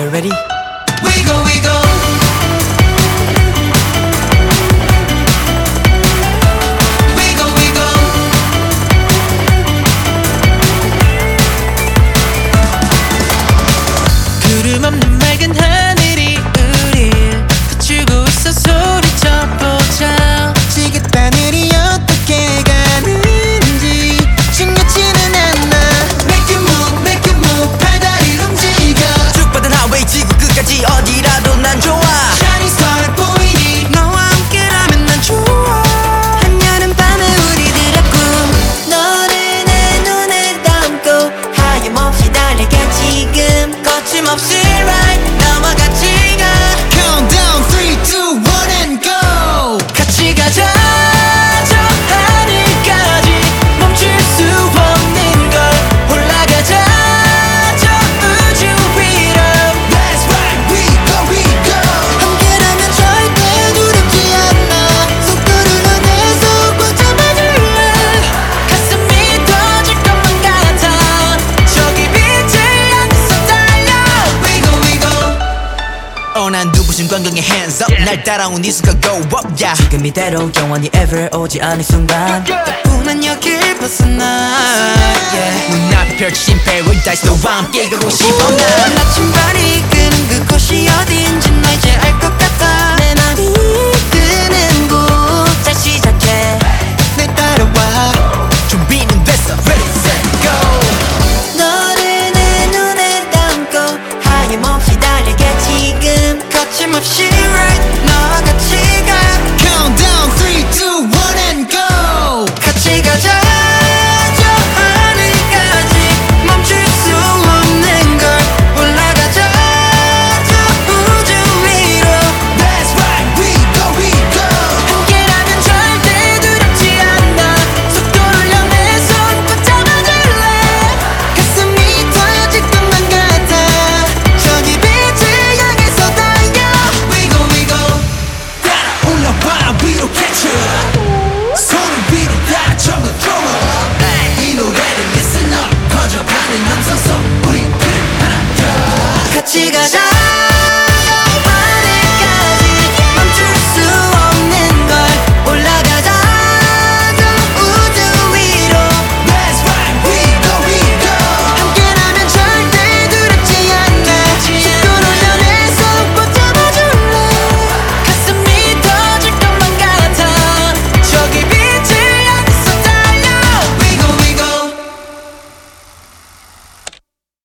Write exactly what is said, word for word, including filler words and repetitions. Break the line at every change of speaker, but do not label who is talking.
you ready?
We go, we go. We go, we go.
구름 없는 맑은 하늘이 우릴 비추고 있어 소리쳐보자.
지긋한 일이 어떻게 가는지 중요치는 않아.
Make it move, make it move. 팔다리를 움직여.
쭉 뻗은 하웨이 지구 끝까지 어디라도 난 좋아.
Shining star 보이니?
너와 함께라면 난 좋아.
한여름 밤에 우리들의 꿈 너를 내 눈에 담고 하염없이 달려가 지금
거침없이 right 나와 같이 가.
Countdown three, two, one and go.
같이 가자 저 하늘까지 멈출 수 없는 걸. 올라가자 저 우주 위로.
That's right, we go, we go.
함께라면 절대 두렵지 않아. 속도를 너내서 꽉 잡아줄래.
가슴이 터질 것만 같아. 저기 빛을 향해서 달려.
We go, we go.
어, 난 눈부신 광경에 hands up. 날 따라온 이 순간 go up yeah.
지금 이대로 영원히 ever 오지 않을 순간
꿈은 여길 벗어나 yeah. 눈앞에 펼쳐진 paradise 너와 함께 가고 싶어 난.
나침반이 끄는 그곳이 어딘지 나 이제 알 것